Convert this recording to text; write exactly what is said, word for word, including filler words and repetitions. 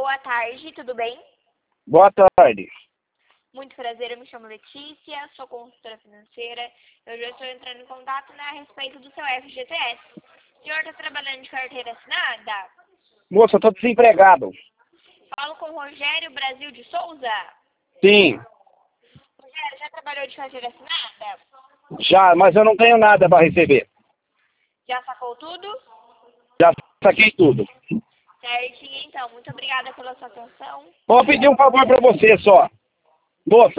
boa tarde, tudo bem? Boa tarde. Muito prazer, eu me chamo Letícia, sou consultora financeira. Eu já estou entrando em contato, né, a respeito do seu F G T S. O senhor está trabalhando de carteira assinada? Moça, eu tô desempregado. Falo com Rogério Brasil de Souza. Sim, Rogério, já trabalhou de carteira assinada? já, mas eu não tenho nada para receber. Já sacou tudo? Já saquei tudo. Certinho, então. Muito obrigada pela sua atenção. Vou pedir um favor para você só. Moça,